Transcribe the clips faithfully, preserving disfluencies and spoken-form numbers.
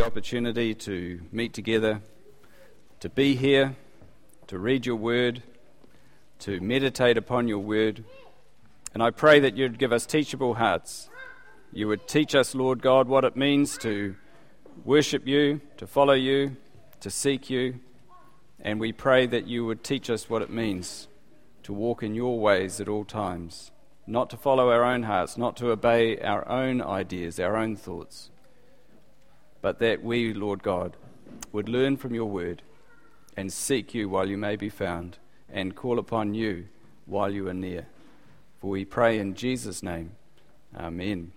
the opportunity to meet together, to be here, to read your word, to meditate upon your word. And I pray that you'd give us teachable hearts. You would teach us, Lord God, what it means to worship you, to follow you, to seek you. And we pray that you would teach us what it means to walk in your ways at all times, not to follow our own hearts, not to obey our own ideas, our own thoughts, but that we, Lord God, would learn from your word and seek you while you may be found and call upon you while you are near. For we pray in Jesus' name. Amen.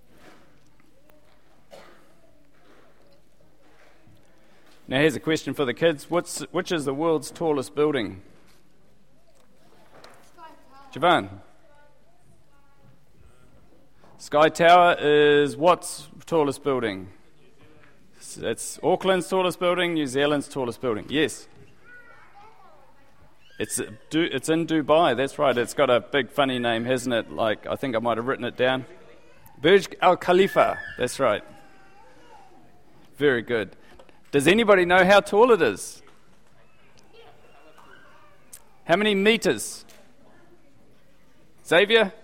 Now here's a question for the kids. What's, which is the world's tallest building? Javan. Sky Tower is what's tallest building? It's Auckland's tallest building, New Zealand's tallest building. Yes. It's it's in Dubai, that's right. It's got a big funny name, hasn't it? Like, I think I might have written it down. Burj Al Khalifa, that's right. Very good. Does anybody know how tall it is? How many meters? Xavier?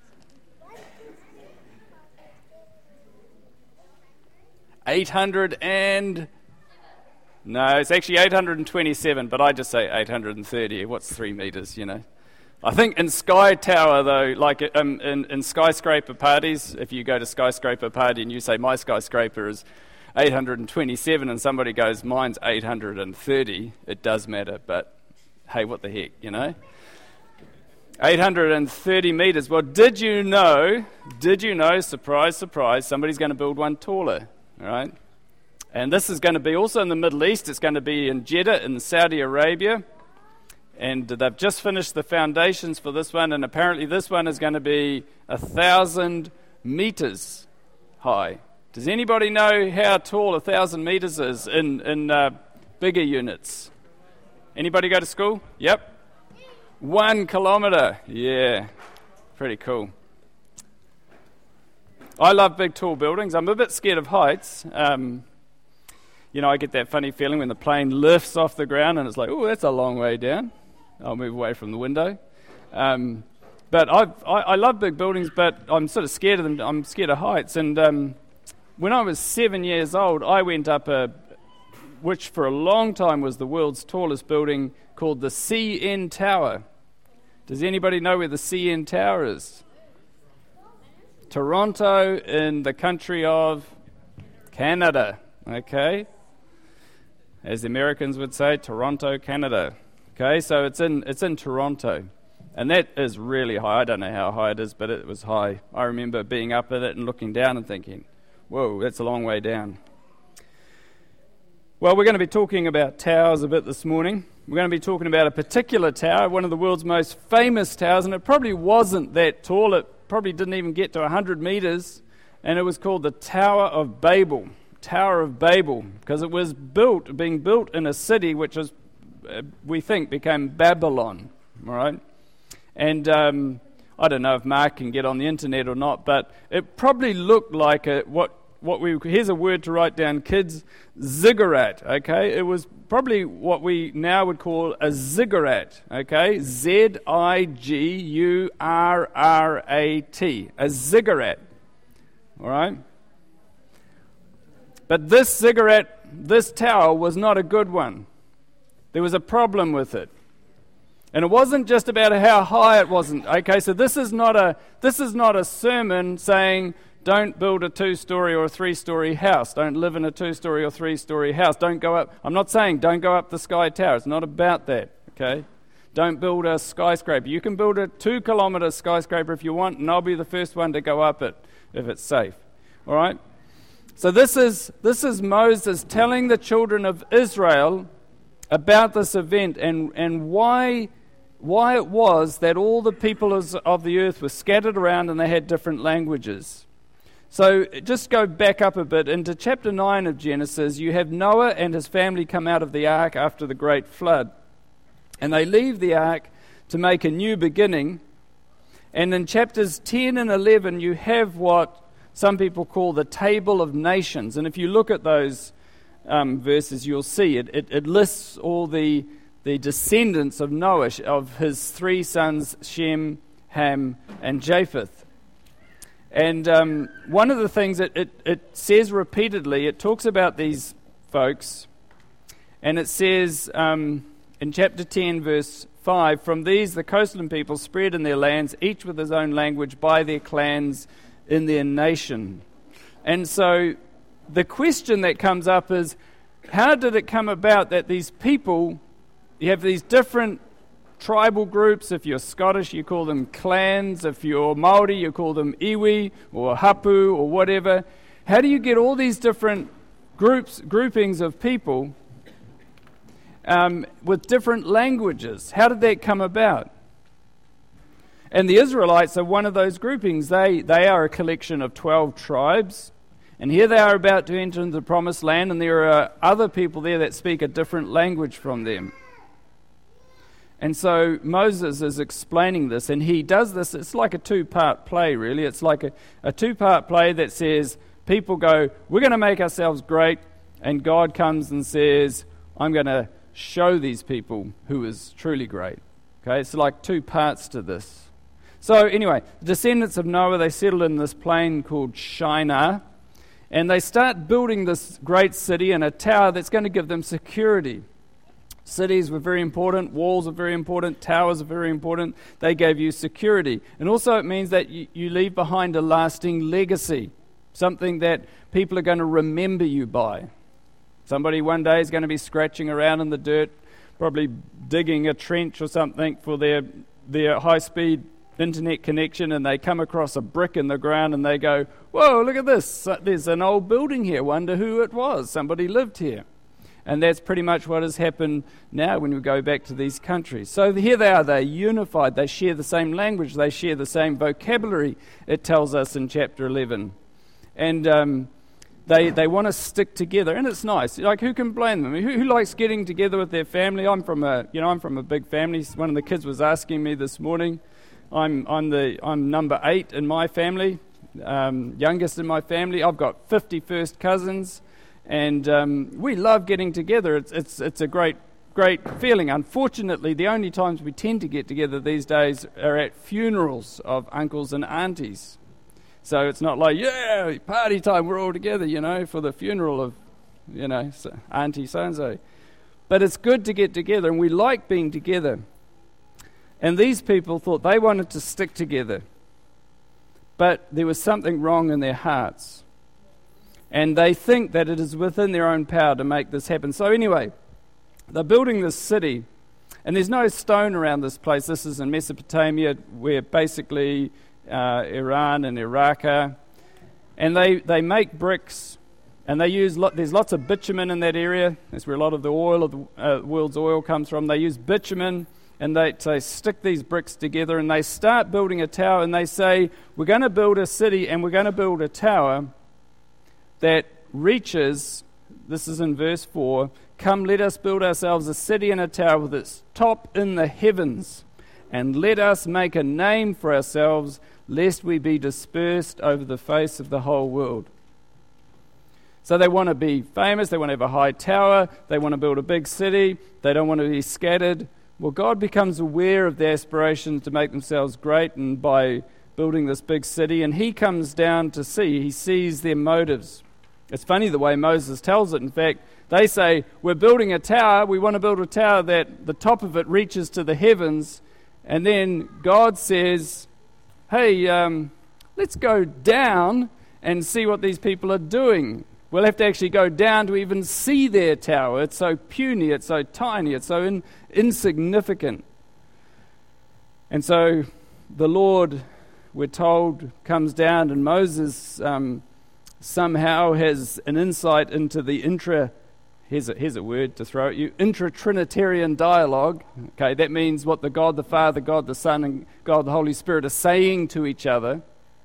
eight hundred and... No, it's actually eight hundred twenty-seven, but I just say eight hundred thirty. What's three meters, you know? I think in Sky Tower, though, like um, in, in skyscraper parties, if you go to skyscraper party and you say, my skyscraper is eight hundred twenty-seven, and somebody goes, mine's eight hundred thirty, it does matter, but hey, what the heck, you know? eight hundred thirty meters. Well, did you know, did you know, surprise, surprise, somebody's going to build one taller, all right? And this is going to be also in the Middle East. It's going to be in Jeddah in Saudi Arabia. And they've just finished the foundations for this one, and apparently this one is going to be a thousand meters high. Does anybody know how tall a thousand meters is in, in uh, bigger units? Anybody go to school? Yep. One kilometer. Yeah. Pretty cool. I love big, tall buildings. I'm a bit scared of heights. Um, you know, I get that funny feeling when the plane lifts off the ground and it's like, oh, that's a long way down. I'll move away from the window. Um, but I've, I, I love big buildings, but I'm sort of scared of them. I'm scared of heights. And um, when I was seven years old, I went up a, which for a long time was the world's tallest building, called the C N Tower. Does anybody know where the C N Tower is? Toronto in the country of Canada, okay? As the Americans would say, Toronto, Canada. Okay, so it's in it's in Toronto. And that is really high. I don't know how high it is, but it was high. I remember being up at it and looking down and thinking, whoa, that's a long way down. Well, we're going to be talking about towers a bit this morning. We're going to be talking about a particular tower, one of the world's most famous towers, and it probably wasn't that tall. It probably didn't even get to one hundred meters, and it was called the Tower of Babel. Tower of Babel, because it was built, being built in a city which is, uh, we think, became Babylon, all right? And um, I don't know if Mark can get on the internet or not, but it probably looked like a, what what we, here's a word to write down, kids, ziggurat, okay? It was probably what we now would call a ziggurat, okay? Z I G U R R A T, a ziggurat, all right? But this ziggurat, this tower, was not a good one. There was a problem with it. And it wasn't just about how high it wasn't, okay? So this is not a this is not a sermon saying, don't build a two-story or a three-story house. Don't live in a two-story or three-story house. Don't go up. I'm not saying don't go up the Sky Tower. It's not about that, okay? Don't build a skyscraper. You can build a two-kilometer skyscraper if you want, and I'll be the first one to go up it if it's safe, all right? So this is this is Moses telling the children of Israel about this event and, and why why it was that all the people of the earth were scattered around and they had different languages. So just go back up a bit. Into chapter nine of Genesis, you have Noah and his family come out of the ark after the great flood. And they leave the ark to make a new beginning. And in chapters ten and eleven, you have what some people call the Table of Nations. And if you look at those um, verses, you'll see it, it, it lists all the, the descendants of Noah, of his three sons, Shem, Ham, and Japheth. And um, one of the things that it, it says repeatedly, it talks about these folks, and it says um, in chapter ten, verse five, from these the coastland people spread in their lands, each with his own language, by their clans in their nation. And so the question that comes up is, how did it come about that these people, you have these different tribal groups? If you're Scottish, you call them clans. If you're Māori, you call them iwi or hapu or whatever. How do you get all these different groups, groupings of people um, with different languages? How did that come about? And the Israelites are one of those groupings. They, they are a collection of twelve tribes. And here they are about to enter into the promised land, and there are other people there that speak a different language from them. And so Moses is explaining this, and he does this. It's like a two-part play, really. It's like a, a two-part play that says, people go, we're going to make ourselves great, and God comes and says, I'm going to show these people who is truly great. Okay, it's like two parts to this. So anyway, the descendants of Noah, they settled in this plain called Shinar, and they start building this great city and a tower that's going to give them security. Cities were very important, walls are very important, towers are very important. They gave you security. And also it means that you, you leave behind a lasting legacy, something that people are going to remember you by. Somebody one day is going to be scratching around in the dirt, probably digging a trench or something for their their high-speed internet connection, and they come across a brick in the ground and they go, whoa, look at this, there's an old building here, wonder who it was, somebody lived here. And that's pretty much what has happened now when we go back to these countries. So here they are, they're unified, they share the same language, they share the same vocabulary, it tells us in chapter eleven. And um, they they want to stick together, and it's nice. Like, who can blame them? Who, who likes getting together with their family? I'm from a, you know, I'm from a big family. One of the kids was asking me this morning. I'm I'm the I'm number eight in my family, um, youngest in my family. I've got fifty first cousins. And um, we love getting together. It's it's it's a great great feeling. Unfortunately, the only times we tend to get together these days are at funerals of uncles and aunties. So it's not like, yeah, party time, we're all together, you know, for the funeral of, you know, so, auntie so-and-so. But it's good to get together, and we like being together. And these people thought they wanted to stick together. But there was something wrong in their hearts. And they think that it is within their own power to make this happen. So anyway, they're building this city, and there's no stone around this place. This is in Mesopotamia, where basically uh, Iran and Iraq are. And they, they make bricks, and they use, lo- there's lots of bitumen in that area. That's where a lot of the oil of the uh, world's oil comes from. They use bitumen, and they, they stick these bricks together, and they start building a tower, and they say, we're going to build a city, and we're going to build a tower that reaches, this is in verse four, come, let us build ourselves a city and a tower with its top in the heavens, and let us make a name for ourselves, lest we be dispersed over the face of the whole world. So they want to be famous, they want to have a high tower, they want to build a big city, they don't want to be scattered. Well, God becomes aware of their aspirations to make themselves great, and by building this big city, and he comes down to see, he sees their motives. It's funny the way Moses tells it. In fact, they say, we're building a tower, we want to build a tower that the top of it reaches to the heavens, and then God says, hey, um, let's go down and see what these people are doing. We'll have to actually go down to even see their tower. It's so puny, it's so tiny, it's so in, insignificant. And so the Lord, we're told, comes down, and Moses um, somehow has an insight into the intra, here's a, here's a word to throw at you, intra-Trinitarian dialogue. Okay, that means what the God the Father, God the Son, and God the Holy Spirit are saying to each other.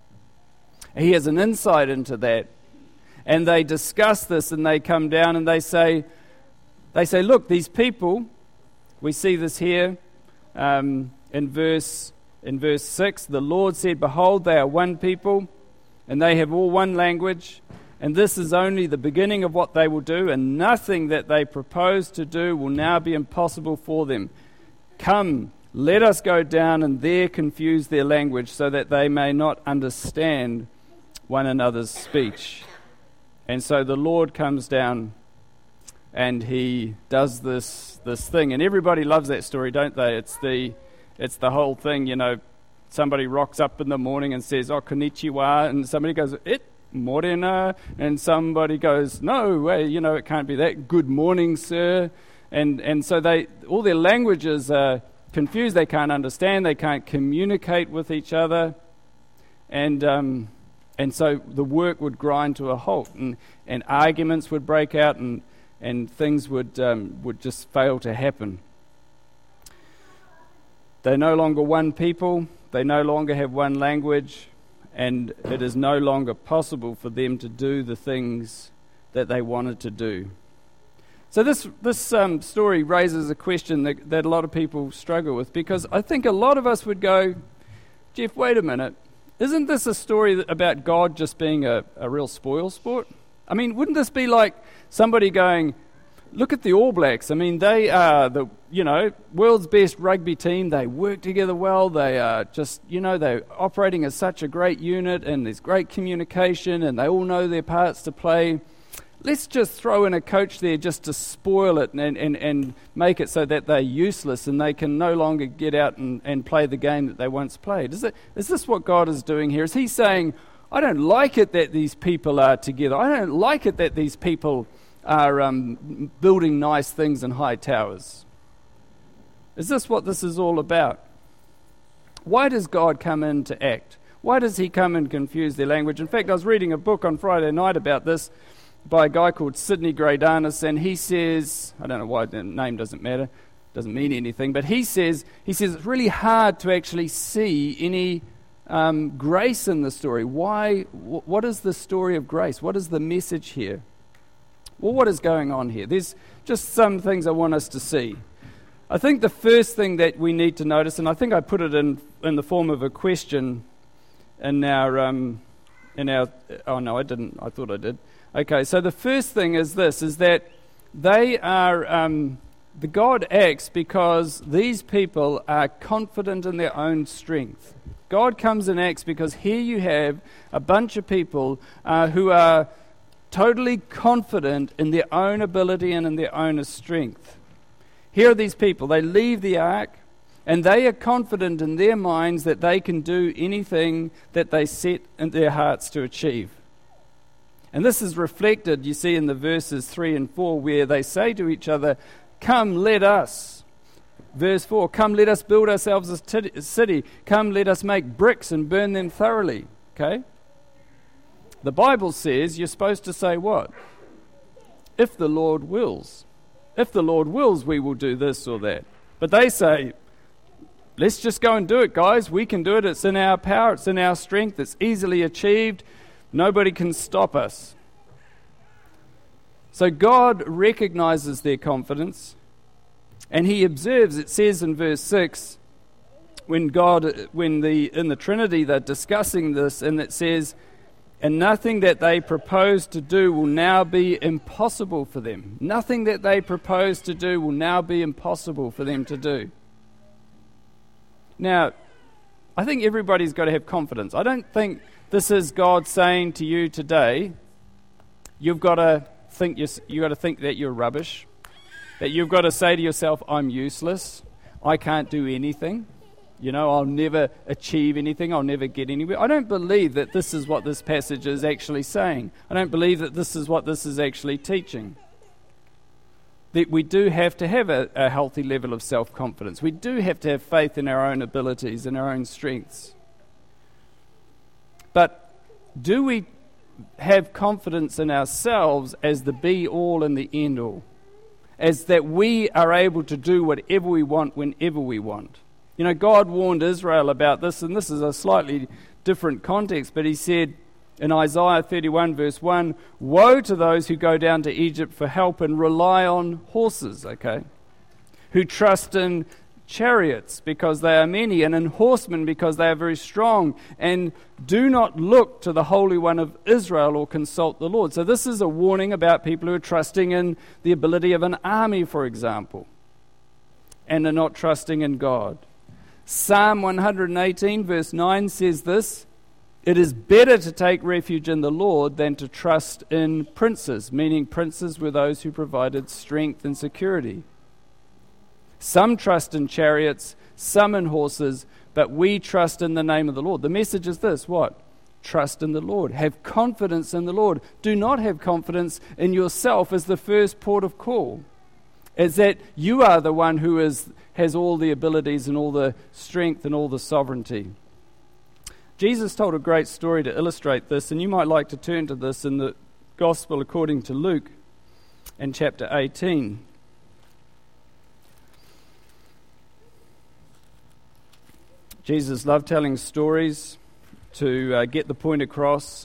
He has an insight into that. And they discuss this, and they come down and they say, they say, look, these people, we see this here um, in verse in verse six, the Lord said, behold, they are one people, and they have all one language, and this is only the beginning of what they will do, and nothing that they propose to do will now be impossible for them. Come, let us go down and there confuse their language, so that they may not understand one another's speech." And so the Lord comes down and he does this this thing, and everybody loves that story, don't they? It's the it's the whole thing, you know. Somebody rocks up in the morning and says, "Oh, konnichiwa," and somebody goes, "It morena," and somebody goes, "No way, you know, it can't be that. Good morning, sir." And and so they all their languages are confused. They can't understand. They can't communicate with each other, and um, and so the work would grind to a halt, and, and arguments would break out, and and things would um, would just fail to happen. They're no longer one people. They no longer have one language, and it is no longer possible for them to do the things that they wanted to do. So this this um, story raises a question that, that a lot of people struggle with, because I think a lot of us would go, "Jeff, wait a minute. Isn't this a story about God just being a, a real spoil sport? I mean, wouldn't this be like somebody going, look at the All Blacks. I mean, they are the, you know, world's best rugby team. They work together well. They are just, you know, they're operating as such a great unit, and there's great communication, and they all know their parts to play. Let's just throw in a coach there just to spoil it and, and, and make it so that they're useless and they can no longer get out and, and play the game that they once played." Is it, is this what God is doing here? Is he saying, "I don't like it that these people are together. I don't like it that these people are um, building nice things in high towers"? Is this what this is all about? Why does God come in to act? Why does he come and confuse their language? In fact, I was reading a book on Friday night about this by a guy called Sidney Greidanis, and he says, I don't know why the name doesn't matter, doesn't mean anything, but he says he says it's really hard to actually see any um, grace in the story. Why? W- what is the story of grace? What is the message here? Well, what is going on here? There's just some things I want us to see. I think the first thing that we need to notice, and I think I put it in in the form of a question in our um, in our. Oh no, I didn't. I thought I did. Okay, so the first thing is this: is that they are um, the God acts because these people are confident in their own strength. God comes and acts because here you have a bunch of people uh, who are totally confident in their own ability and in their own strength. Here are these people. They leave the ark, and they are confident in their minds that they can do anything that they set in their hearts to achieve. And this is reflected, you see, in the verses three and four, where they say to each other, "Come, let us." Verse four, "Come, let us build ourselves a t- city. Come, let us make bricks and burn them thoroughly." Okay? The Bible says you're supposed to say what? "If the Lord wills." If the Lord wills, we will do this or that. But they say, "Let's just go and do it, guys. We can do it. It's in our power. It's in our strength. It's easily achieved. Nobody can stop us." So God recognizes their confidence, and he observes. It says in verse six, when God, when the in the Trinity they're discussing this, and it says, "And nothing that they propose to do will now be impossible for them." Nothing that they propose to do will now be impossible for them to do. Now, I think everybody's got to have confidence. I don't think this is God saying to you today, you've got to think you're, you've got to think that you're rubbish, that you've got to say to yourself, "I'm useless, I can't do anything, you know, I'll never achieve anything, I'll never get anywhere." I don't believe that this is what this passage is actually saying. I don't believe that this is what this is actually teaching. That we do have to have a, a healthy level of self-confidence. We do have to have faith in our own abilities and our own strengths. But do we have confidence in ourselves as the be-all and the end-all? As that we are able to do whatever we want whenever we want? You know, God warned Israel about this, and this is a slightly different context, but he said in Isaiah thirty-one verse one, "Woe to those who go down to Egypt for help and rely on horses," okay, "who trust in chariots because they are many, and in horsemen because they are very strong, and do not look to the Holy One of Israel or consult the Lord. So this is a warning about people who are trusting in the ability of an army, for example, and are not trusting in God. Psalm one hundred eighteen verse nine says this: "It is better to take refuge in the Lord than to trust in princes," meaning princes were those who provided strength and security. Some trust in chariots, some in horses, but we trust in the name of the Lord. The message is this: what? Trust in the Lord. Have confidence in the Lord. Do not have confidence in yourself as the first port of call. Is that you are the one who is has all the abilities and all the strength and all the sovereignty. Jesus told a great story to illustrate this, and you might like to turn to this in the Gospel according to Luke in chapter eighteen. Jesus loved telling stories to uh, get the point across.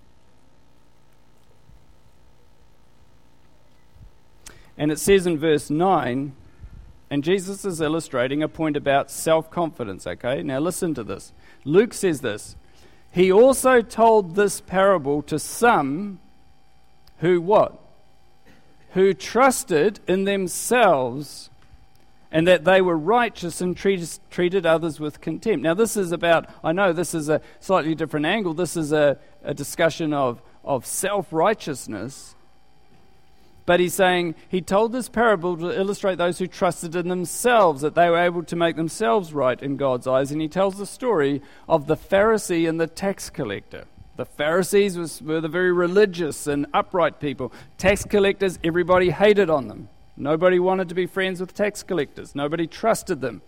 And it says in verse nine, and Jesus is illustrating a point about self-confidence, okay? Now listen to this. Luke says this: "He also told this parable to some who what? Who trusted in themselves and that they were righteous and treated, treated others with contempt." Now this is about, I know this is a slightly different angle. This is a, a discussion of, of self-righteousness. But he's saying he told this parable to illustrate those who trusted in themselves, that they were able to make themselves right in God's eyes. And he tells the story of the Pharisee and the tax collector. The Pharisees was, were the very religious and upright people. Tax collectors, everybody hated on them. Nobody wanted to be friends with tax collectors. Nobody trusted them.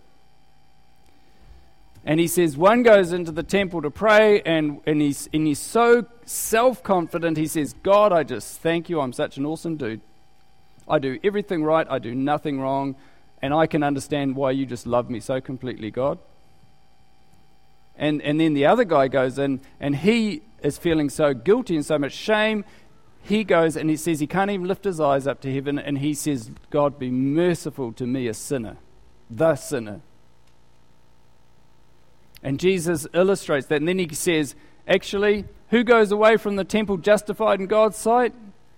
And he says one goes into the temple to pray, and, and, he's, and he's so self-confident, he says, "God, I just thank you. I'm such an awesome dude. I do everything right. I do nothing wrong. And I can understand why you just love me so completely, God." And, and then the other guy goes in, and he is feeling so guilty and so much shame. He goes and he says he can't even lift his eyes up to heaven, and he says, "God, be merciful to me, a sinner, the sinner." And Jesus illustrates that, and then he says, actually, who goes away from the temple justified in God's sight?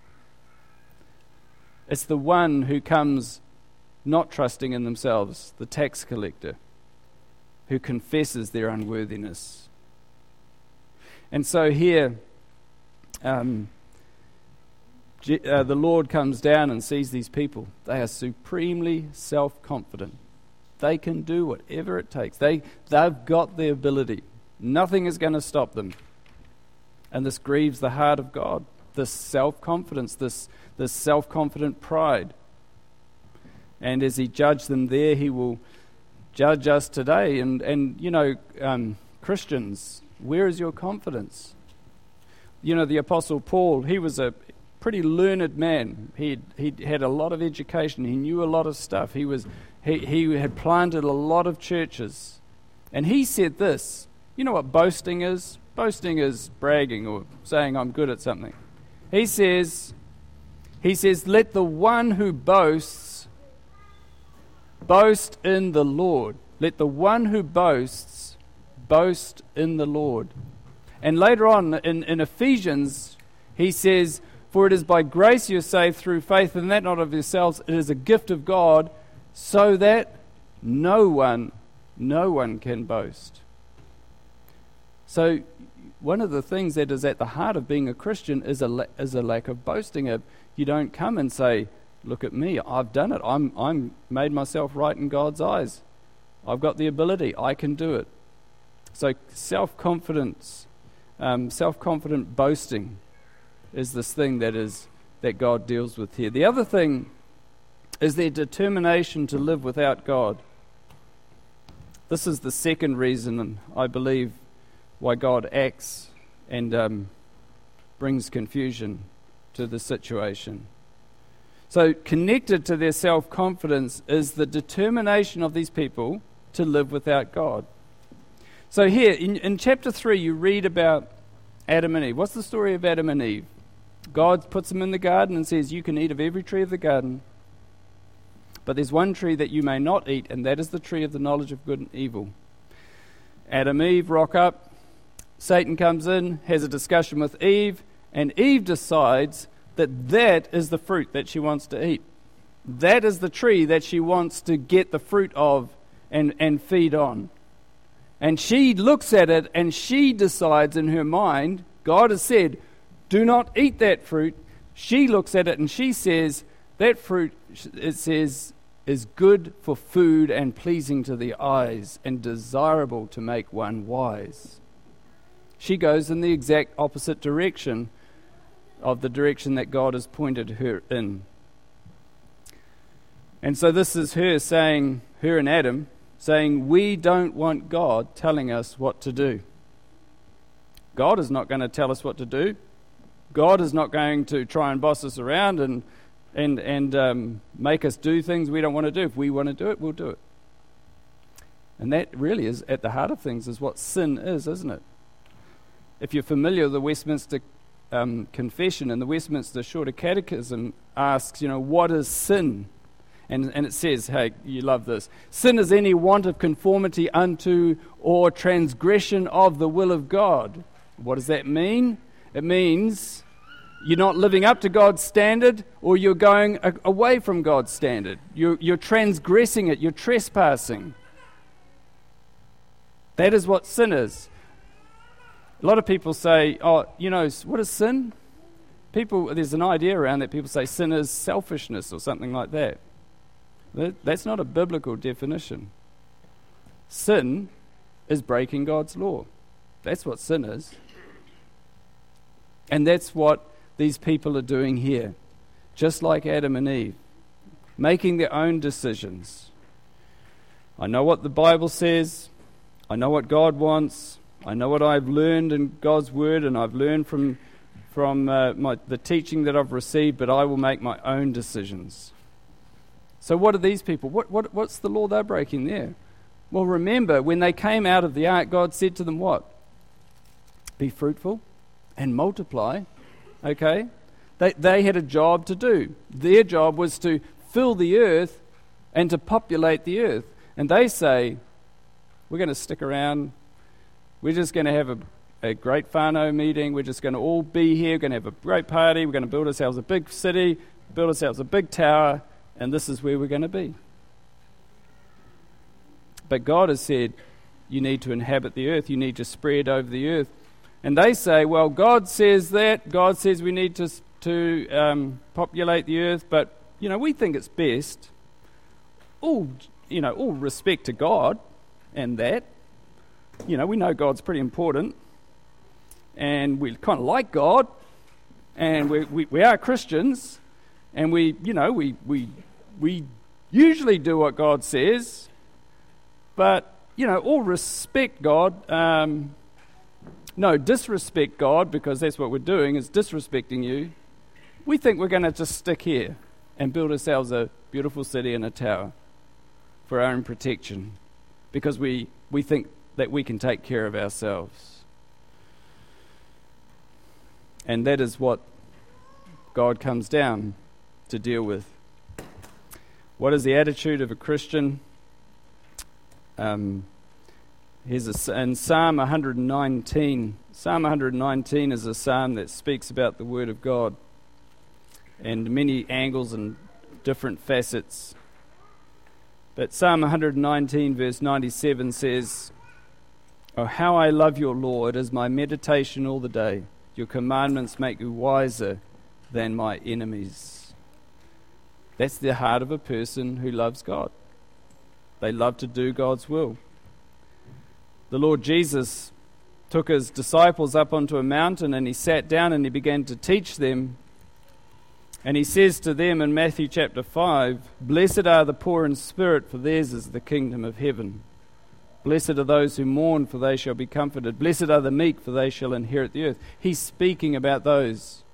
It's the one who comes not trusting in themselves, the tax collector, who confesses their unworthiness. And so here, um, Uh, the Lord comes down and sees these people. They are supremely self-confident. They can do whatever it takes. They, they've got the ability. Nothing is going to stop them. And this grieves the heart of God, this self-confidence, this, this self-confident pride. And as he judged them there, he will judge us today. And, and you know, um, Christians, where is your confidence? You know, the Apostle Paul, he was a pretty learned man. He he had a lot of education. He knew a lot of stuff. He was he he had planted a lot of churches, and he said this. You know what boasting is? Boasting is bragging or saying I'm good at something. He says, he says, "Let the one who boasts boast in the Lord. Let the one who boasts boast in the Lord." And later on in, in Ephesians, he says, "For it is by grace you are saved through faith, and that not of yourselves. It is a gift of God, so that no one, no one can boast." So one of the things that is at the heart of being a Christian is a la- is a lack of boasting. You don't come and say, "Look at me, I've done it. I'm I'm made myself right in God's eyes. I've got the ability. I can do it." So self-confidence, um, self-confident boasting is this thing that is that God deals with here. The other thing is their determination to live without God. This is the second reason, I believe, why God acts and um, brings confusion to the situation. So connected to their self-confidence is the determination of these people to live without God. So here, in, in chapter three, you read about Adam and Eve. What's the story of Adam and Eve? God puts them in the garden and says, "You can eat of every tree of the garden." But there's one tree that you may not eat, and that is the tree of the knowledge of good and evil. Adam and Eve rock up. Satan comes in, has a discussion with Eve, and Eve decides that that is the fruit that she wants to eat. That is the tree that she wants to get the fruit of and, and feed on. And she looks at it and she decides in her mind, God has said, do not eat that fruit. She looks at it and she says, that fruit, it says, is good for food and pleasing to the eyes and desirable to make one wise. She goes in the exact opposite direction of the direction that God has pointed her in. And so this is her saying, her and Adam, saying, we don't want God telling us what to do. God is not going to tell us what to do. God is not going to try and boss us around and and and um, make us do things we don't want to do. If we want to do it, we'll do it. And that really is at the heart of things, is what sin is, isn't it? If you're familiar with the Westminster um, Confession, and the Westminster Shorter Catechism asks, you know, what is sin? And, and it says, hey, you love this. Sin is any want of conformity unto or transgression of the will of God. What does that mean? It means you're not living up to God's standard, or you're going a- away from God's standard. You're, you're transgressing it. You're trespassing. That is what sin is. A lot of people say, oh, you know, what is sin? People, there's an idea around that people say sin is selfishness or something like that. that that's not a biblical definition. Sin is breaking God's law. That's what sin is. And that's what these people are doing here. Just like Adam and Eve. Making their own decisions. I know what the Bible says. I know what God wants. I know what I've learned in God's Word, and I've learned from from uh, my, the teaching that I've received, but I will make my own decisions. So what are these people? What, what What's the law they're breaking there? Well, remember, when they came out of the ark, God said to them what? Be fruitful and multiply. Okay? They, they had a job to do. Their job was to fill the earth and to populate the earth. And they say, we're going to stick around. We're just going to have a, a great whānau meeting. We're just going to all be here. We're going to have a great party. We're going to build ourselves a big city, build ourselves a big tower, and this is where we're going to be. But God has said, you need to inhabit the earth. You need to spread over the earth. And they say, well, God says that. God says we need to to um, populate the earth, but, you know, we think it's best. All, you know, all respect to God and that. You know, we know God's pretty important. And we kind of like God. And we, we, we are Christians. And we, you know, we, we, we usually do what God says. But, you know, all respect God. Um, no, disrespect God, because that's what we're doing, is disrespecting you. We think we're going to just stick here and build ourselves a beautiful city and a tower for our own protection, because we, we think that we can take care of ourselves. And that is what God comes down to deal with. What is the attitude of a Christian? Um, here's a, in Psalm one nineteen. Psalm one nineteen is a psalm that speaks about the Word of God and many angles and different facets. But Psalm one nineteen verse ninety-seven says, "Oh, how I love your law. It is my meditation all the day. Your commandments make me wiser than my enemies." That's the heart of a person who loves God. They love to do God's will. The Lord Jesus took his disciples up onto a mountain, and he sat down and he began to teach them. And he says to them in Matthew chapter five, "Blessed are the poor in spirit, for theirs is the kingdom of heaven. Blessed are those who mourn, for they shall be comforted. Blessed are the meek, for they shall inherit the earth." He's speaking about those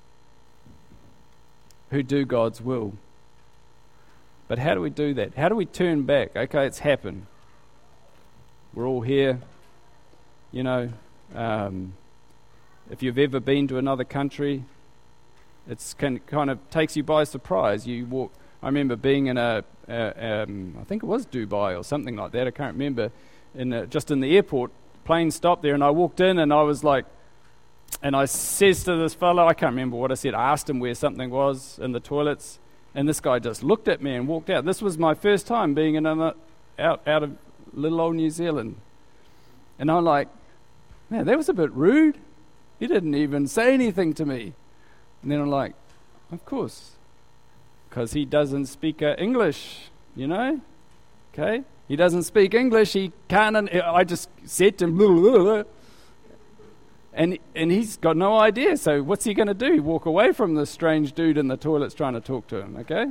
who do God's will. But how do we do that? How do we turn back? Okay, it's happened. We're all here. You know, um, if you've ever been to another country, it's can, kind of takes you by surprise. You walk. I remember being in a, a um, I think it was Dubai or something like that, I can't remember, in a, just in the airport, plane stopped there, and I walked in and I was like, and I says to this fellow, I can't remember what I said, I asked him where something was in the toilets, and this guy just looked at me and walked out. This was my first time being in a, out, out of little old New Zealand. And I'm like, man, that was a bit rude. He didn't even say anything to me. And then I'm like, of course, because he doesn't speak uh, English, you know? Okay? He doesn't speak English. He can't. Un- I just said to him, blah, blah, blah, and and he's got no idea. So what's he going to do? Walk away from this strange dude in the toilets trying to talk to him? Okay.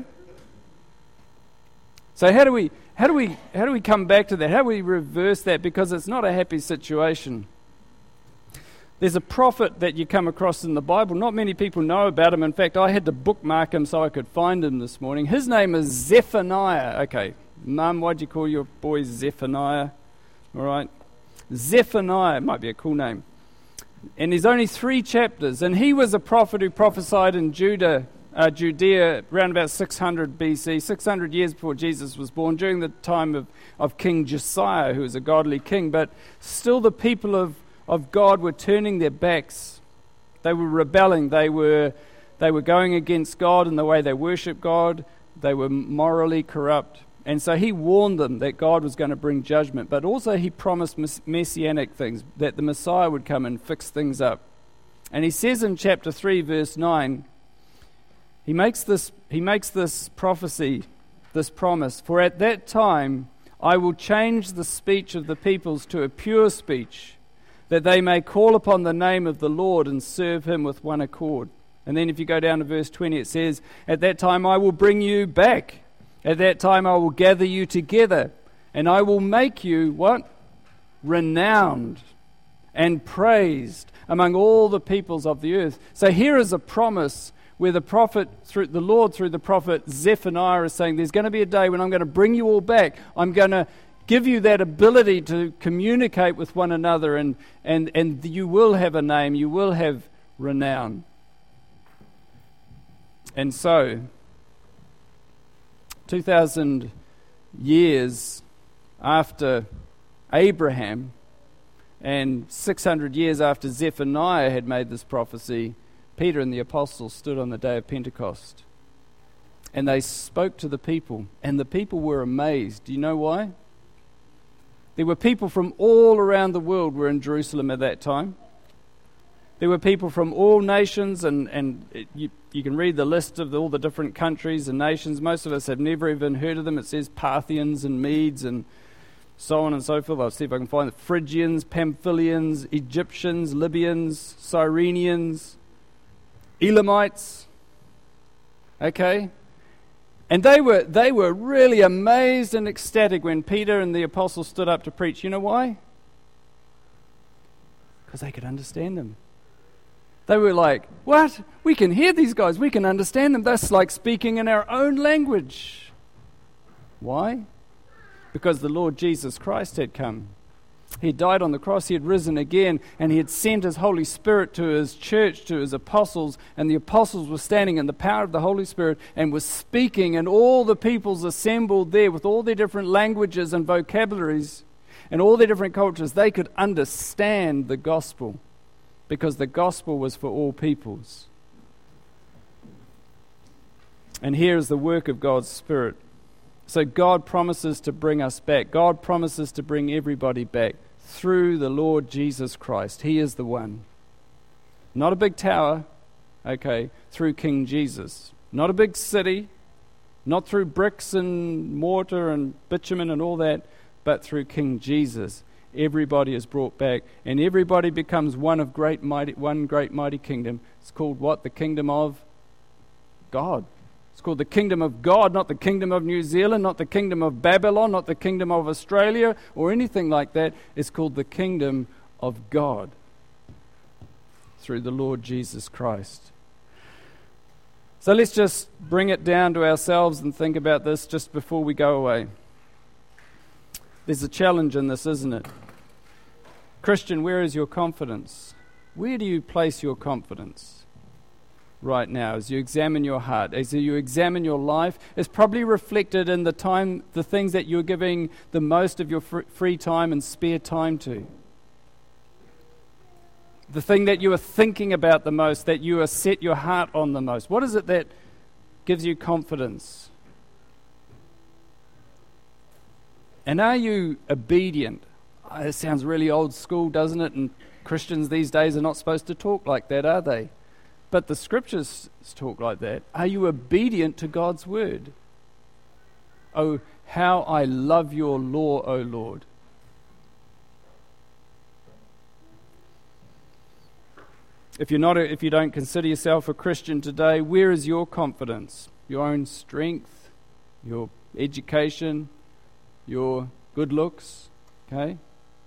So how do we how do we how do we come back to that? How do we reverse that? Because it's not a happy situation. There's a prophet that you come across in the Bible. Not many people know about him. In fact, I had to bookmark him so I could find him this morning. His name is Zephaniah. Okay. Mum, why'd you call your boy Zephaniah? All right. Zephaniah might be a cool name. And there's only three chapters. And he was a prophet who prophesied in Judah, uh, Judea around about six hundred B C, six hundred years before Jesus was born, during the time of, of King Josiah, who was a godly king. But still the people of, of God were turning their backs. They were rebelling. They were, they were going against God in the way they worship God. They were morally corrupt. And so he warned them that God was going to bring judgment, but also he promised mess- messianic things, that the Messiah would come and fix things up. And he says in chapter three, verse nine, he makes this, he makes this prophecy, this promise, "For at that time I will change the speech of the peoples to a pure speech, that they may call upon the name of the Lord and serve him with one accord." And then if you go down to verse twenty, it says, "At that time I will bring you back. At that time I will gather you together, and I will make you," what? "Renowned and praised among all the peoples of the earth." So here is a promise where the prophet, through the Lord, through the prophet Zephaniah, is saying there's going to be a day when I'm going to bring you all back. I'm going to give you that ability to communicate with one another, and, and, and you will have a name, you will have renown. And so, two thousand years after Abraham and six hundred years after Zephaniah had made this prophecy, Peter and the apostles stood on the day of Pentecost. And they spoke to the people, and the people were amazed. Do you know why? There were people from all around the world were in Jerusalem at that time. There were people from all nations, and, and it, you, you can read the list of the, all the different countries and nations. Most of us have never even heard of them. It says Parthians and Medes and so on and so forth. I'll see if I can find it. Phrygians, Pamphylians, Egyptians, Libyans, Cyrenians, Elamites. Okay? And they were they were really amazed and ecstatic when Peter and the apostles stood up to preach. You know why? Because they could understand them. They were like, what? We can hear these guys. We can understand them. That's like speaking in our own language. Why? Because the Lord Jesus Christ had come. He had died on the cross. He had risen again. And he had sent his Holy Spirit to his church, to his apostles. And the apostles were standing in the power of the Holy Spirit and were speaking. And all the peoples assembled there with all their different languages and vocabularies and all their different cultures. They could understand the gospel, because the gospel was for all peoples. And here is the work of God's Spirit. So God promises to bring us back. God promises to bring everybody back through the Lord Jesus Christ. He is the one. Not a big tower, okay, through King Jesus. Not a big city, not through bricks and mortar and bitumen and all that, but through King Jesus. Everybody is brought back, and everybody becomes one of great mighty, one great mighty kingdom. It's called what? The kingdom of God. It's called the kingdom of God, not the kingdom of New Zealand, not the kingdom of Babylon, not the kingdom of Australia or anything like that. It's called the kingdom of God through the Lord Jesus Christ. So let's just bring it down to ourselves and think about this just before we go away. There's a challenge in this, isn't it? Christian, where is your confidence? Where do you place your confidence? right now, as you examine your heart, as you examine your life, is probably reflected in the time, the things that you're giving the most of your fr- free time and spare time to. The thing that you are thinking about the most, that you are set your heart on the most. What is it that gives you confidence? And are you obedient? Oh, it sounds really old school, doesn't it? And Christians these days are not supposed to talk like that, are they? But the scriptures talk like that. Are you obedient to God's word? Oh, how I love your law, O Lord. If you're not, a, if you don't consider yourself a Christian today, where is your confidence? Your own strength, your education, your good looks, okay?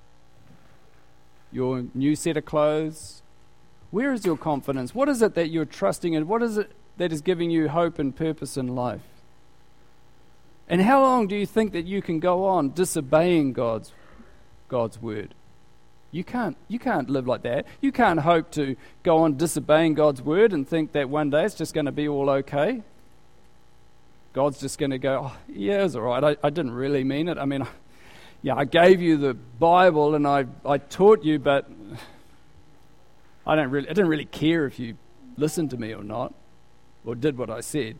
Your new set of clothes. Where is your confidence? What is it that you're trusting in? What is it that is giving you hope and purpose in life? And how long do you think that you can go on disobeying God's God's word? You can't you can't live like that. You can't hope to go on disobeying God's word and think that one day it's just going to be all okay. God's just going to go, oh, yeah, it's all right. I, I didn't really mean it. I mean, I, yeah, I gave you the Bible and I, I taught you, but I don't really I didn't really care if you listened to me or not, or did what I said.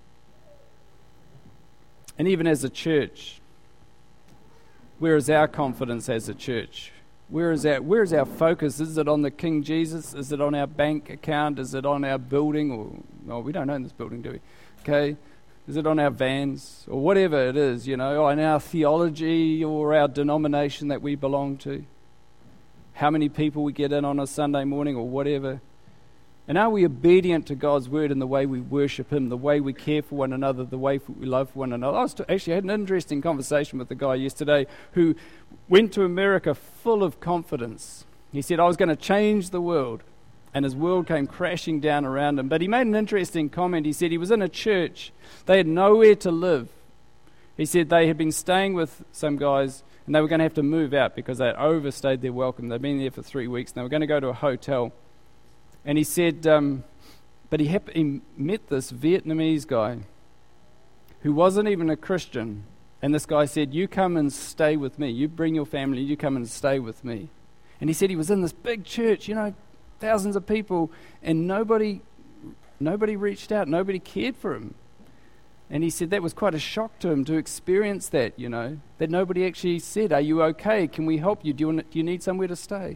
And even as a church, where is our confidence as a church? Where is our where is our focus? Is it on the King Jesus? Is it on our bank account? Is it on our building? Or no, we don't own this building, do we? Okay. Is it on our vans? Or whatever it is, you know, on our theology or our denomination that we belong to? How many people we get in on a Sunday morning or whatever? And are we obedient to God's word in the way we worship him, the way we care for one another, the way we love one another? I was t- actually had an interesting conversation with a guy yesterday who went to America full of confidence. He said, I was going to change the world. And his world came crashing down around him. But he made an interesting comment. He said he was in a church. They had nowhere to live. He said they had been staying with some guys and they were going to have to move out because they had overstayed their welcome. They'd been there for three weeks and they were going to go to a hotel. And he said, um, but he, hap- he met this Vietnamese guy who wasn't even a Christian. And this guy said, you come and stay with me. You bring your family, you come and stay with me. And he said he was in this big church, you know, thousands of people, and nobody nobody reached out, nobody cared for him. And he said that was quite a shock to him to experience that, you know, that nobody actually said, are you okay? Can we help you? Do you, want, do you need somewhere to stay?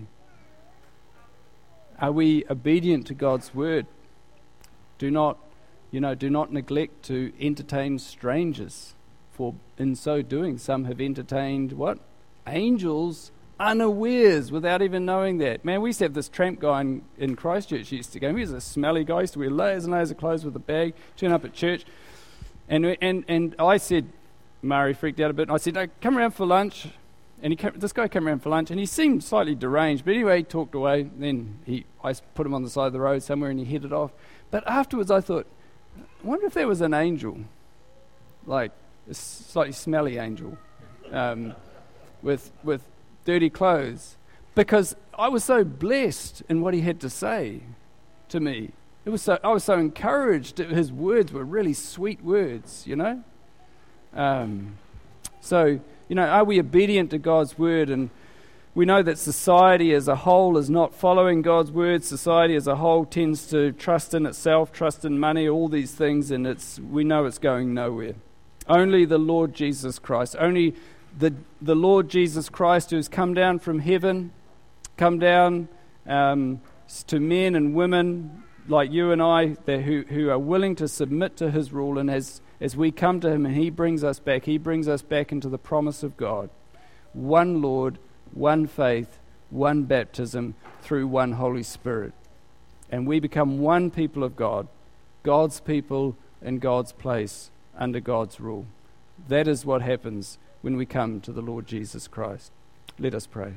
Are we obedient to God's word? Do not, you know, do not neglect to entertain strangers, for in so doing, some have entertained what? Angels unawares, without even knowing that. Man, we used to have this tramp guy in, in Christchurch used to go. He was a smelly guy, used to wear layers and layers of clothes with a bag, turn up at church. And and and I said, Murray freaked out a bit, and I said, no, come around for lunch. And he came, this guy came around for lunch, and he seemed slightly deranged, but anyway, he talked away. Then he, I put him on the side of the road somewhere, and he headed off. But afterwards, I thought, I wonder if there was an angel, like a slightly smelly angel, um, with with dirty clothes, because I was so blessed in what he had to say to me. It was so I was so encouraged. His words were really sweet words, you know. Um, so. You know, are we obedient to God's word? And we know that society as a whole is not following God's word. Society as a whole tends to trust in itself, trust in money, all these things, and it's we know it's going nowhere. Only the Lord Jesus Christ, only the the Lord Jesus Christ who has come down from heaven, come down um, to men and women like you and I, that who, who are willing to submit to his rule, and as As we come to him and he brings us back, he brings us back into the promise of God. One Lord, one faith, one baptism through one Holy Spirit. And we become one people of God, God's people in God's place, under God's rule. That is what happens when we come to the Lord Jesus Christ. Let us pray.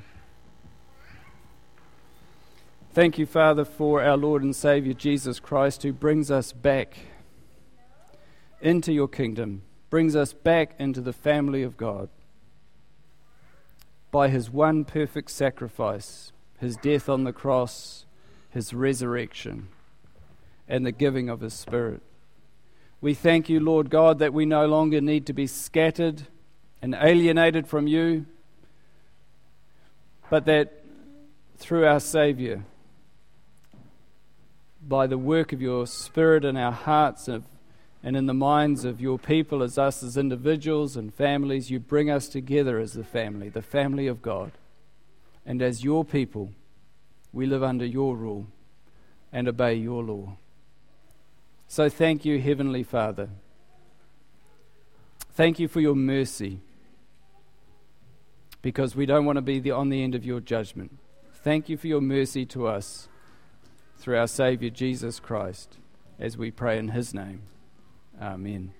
Thank you, Father, for our Lord and Saviour Jesus Christ, who brings us back into your kingdom, brings us back into the family of God by his one perfect sacrifice, his death on the cross, his resurrection. and the giving of His Spirit. We thank You, Lord God, that we no longer need to be scattered and alienated from You, but that through our Saviour, by the work of Your Spirit in our hearts and in the minds of Your people, as us as individuals and families, You bring us together as the family, the family of God. And as Your people, we live under Your rule and obey Your law. So thank You, Heavenly Father. Thank You for Your mercy, because we don't want to be the, on the end of Your judgment. Thank You for Your mercy to us through our Saviour Jesus Christ, as we pray in His name. Amen.